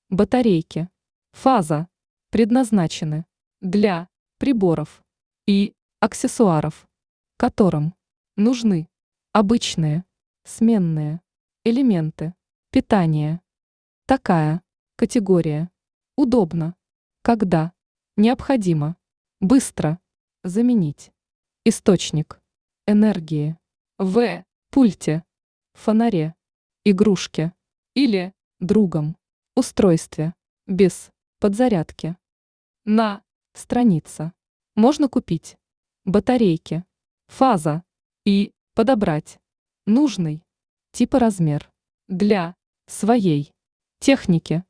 Батарейки. Фаза. Предназначены для приборов и аксессуаров, которым нужны обычные сменные элементы питания. Такая категория удобна, когда необходимо быстро заменить источник энергии в пульте, фонаре, игрушке или другом устройстве без подзарядки. На странице можно купить батарейки, фаза и подобрать нужный тип и размер для своей техники.